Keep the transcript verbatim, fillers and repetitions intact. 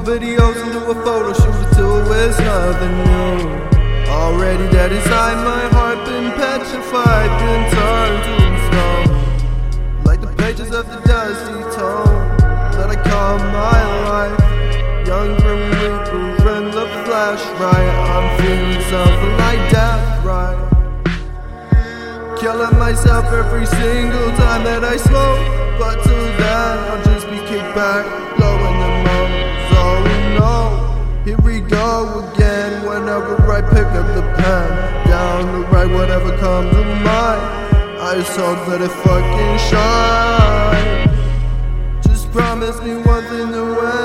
videos and do a photo shoot till it's nothing new. Already dead inside, my heart been petrified, been turned to stone. Like the pages of the dusty tome that I call my life. Young grim reaper in the flash riot, I'm feeling something like death, right? Killing myself every single time that I smoke, but till then I'll just be kicked back, blowing the nose. Oh no, here we go again. Whenever I pick up the pen, down to write whatever comes to mind, I just hope that it fucking shine. Just promise me one thing to end.